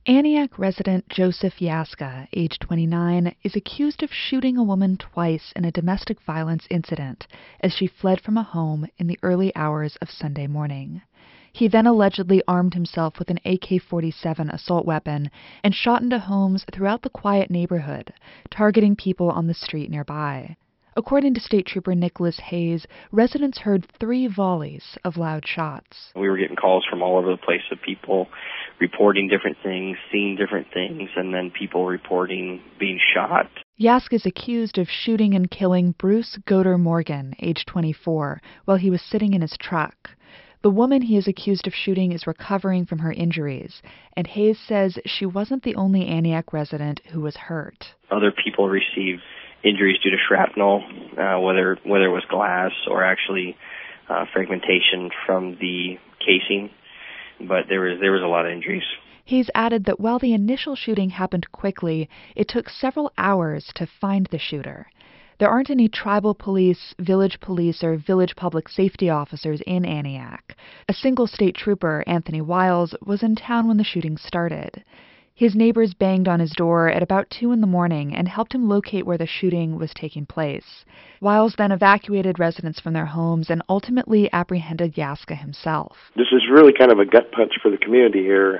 Antioch resident Joseph Yaska, age 29, is accused of shooting a woman twice in a domestic violence incident as she fled from a home in the early hours of Sunday morning. He then allegedly armed himself with an AK-47 assault weapon and shot into homes throughout the quiet neighborhood, targeting people on the street nearby. According to State Trooper Nicholas Hayes, residents heard 3 volleys of loud shots. We were getting calls from all over the place of people reporting different things, seeing different things, and then people reporting being shot. Yask is accused of shooting and killing Bruce Goder Morgan, age 24, while he was sitting in his truck. The woman he is accused of shooting is recovering from her injuries, and Hayes says she wasn't the only Antioch resident who was hurt. Other people received injuries due to shrapnel, whether it was glass or actually fragmentation from the casing, but there was a lot of injuries. Hayes added that while the initial shooting happened quickly, it took several hours to find the shooter. There aren't any tribal police, village police, or village public safety officers in Antioch. A single state trooper, Anthony Wiles, was in town when the shooting started. His neighbors banged on his door at about 2 in the morning and helped him locate where the shooting was taking place. Wiles then evacuated residents from their homes and ultimately apprehended Yaska himself. This is really kind of a gut punch for the community here.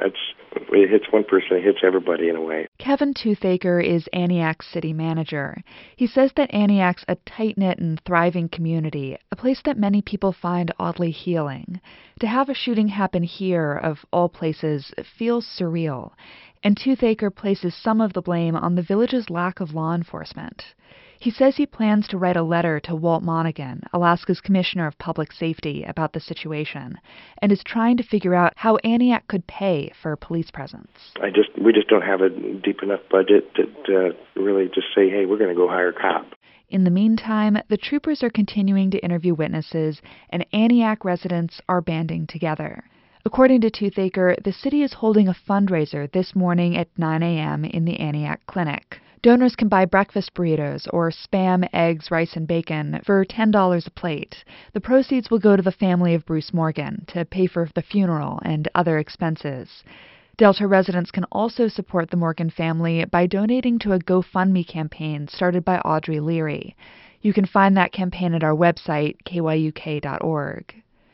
It hits one person, it hits everybody in a way. Kevin Toothaker is Antioch's city manager. He says that Antioch's a tight-knit and thriving community, a place that many people find oddly healing. To have a shooting happen here, of all places, feels surreal. And Toothaker places some of the blame on the village's lack of law enforcement. He says he plans to write a letter to Walt Monaghan, Alaska's Commissioner of Public Safety, about the situation, and is trying to figure out how Antioch could pay for police presence. We just don't have a deep enough budget to really just say, hey, we're going to go hire a cop. In the meantime, the troopers are continuing to interview witnesses, and Antioch residents are banding together. According to Toothaker, the city is holding a fundraiser this morning at 9 a.m. in the Antioch Clinic. Donors can buy breakfast burritos or Spam, eggs, rice, and bacon for $10 a plate. The proceeds will go to the family of Bruce Morgan to pay for the funeral and other expenses. Delta residents can also support the Morgan family by donating to a GoFundMe campaign started by Audrey Leary. You can find that campaign at our website, kyuk.org.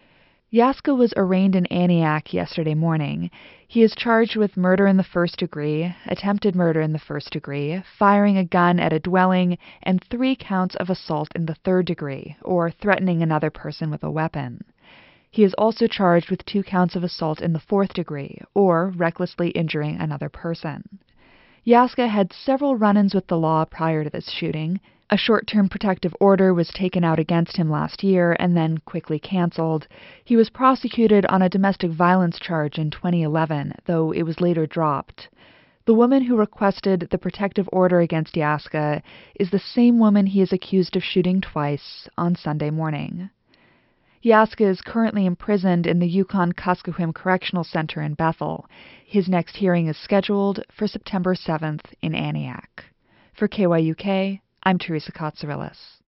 Yaska was arraigned in Antioch yesterday morning. He is charged with murder in the first degree, attempted murder in the first degree, firing a gun at a dwelling, and 3 counts of assault in the third degree, or threatening another person with a weapon. He is also charged with 2 counts of assault in the fourth degree, or recklessly injuring another person. Yaska had several run-ins with the law prior to this shooting. A short-term protective order was taken out against him last year and then quickly canceled. He was prosecuted on a domestic violence charge in 2011, though it was later dropped. The woman who requested the protective order against Yaska is the same woman he is accused of shooting twice on Sunday morning. Yaska is currently imprisoned in the Yukon-Kuskokwim Correctional Center in Bethel. His next hearing is scheduled for September 7th in Antioch. For KYUK, I'm Teresa Katsourelis.